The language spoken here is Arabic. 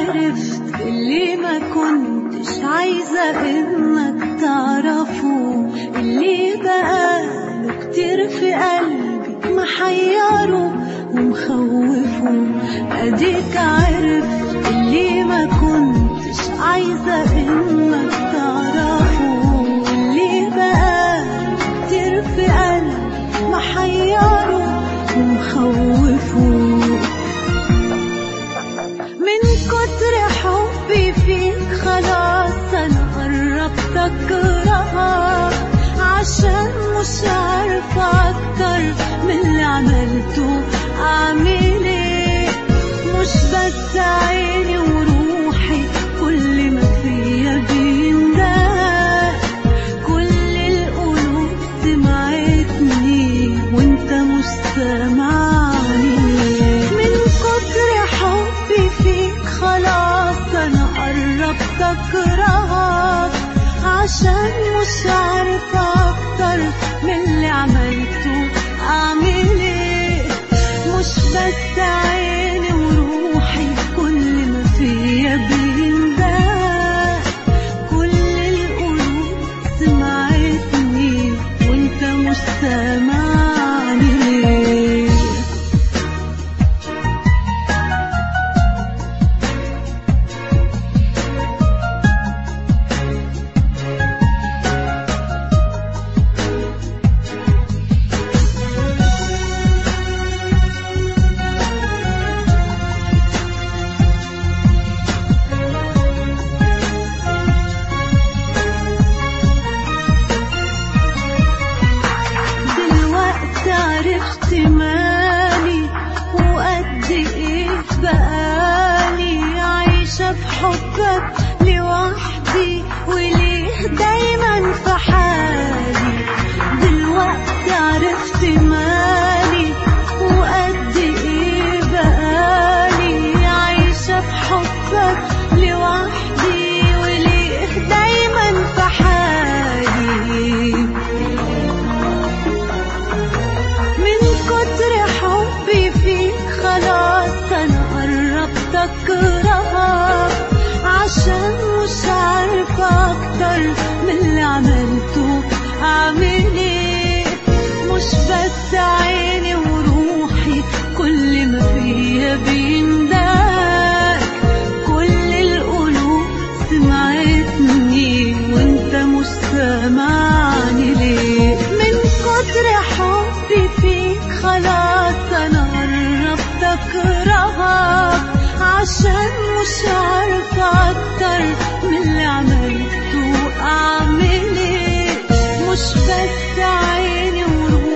عرفت اللي ما كنتش عايزة انك تعرفه، اللي بقاله كتير في قلبي محيره ومخوفه. اديك عرفت اللي ما كنتش عايزة انك تعرفه، اللي بقاله كتير في قلبي محيره ومخوفه. من كتر حبي فيك خلاص انا قربت اكرهك، عشان مش عارفة اكتر من اللي عملته اعمل ايه. مش بس عيني وروحي كل ما فيا بيندهك، كل القلوب سمعتني وانت مش سامعني. من كتر حبي فيك خلاص انا قربت اكرهك، عشان مش عارفة اكتر من اللي عملته اعمل ايه. مش بس عيني وروحي كل ما فيا بيندهك، كل القلوب سمعتني وانت مش سامعني ليه. عرفت مالي وقد ايه بقالي عايشة بحبك لوحدي، وليه دايما في حالي. دلوقتي عرفت مالي وقد ايه بقالي عايشة بحبك لوحدي، وليه دايما في حالي. كتر حبي فيك خلاص انا قربت اكرهك، عشان مش عارفة اكتر من اللي عملته اعمل ايه. مش بس عيني وروحي كل ما فيا بيندهك، كل القلوب سمعتني وانت مش سامعني ليه. من كتر حبي فيك خلاص انا قربت اكرهك، عشان مش عارفة اكتر من اللي عملته اعمل ايه. مش بس عيني وروحي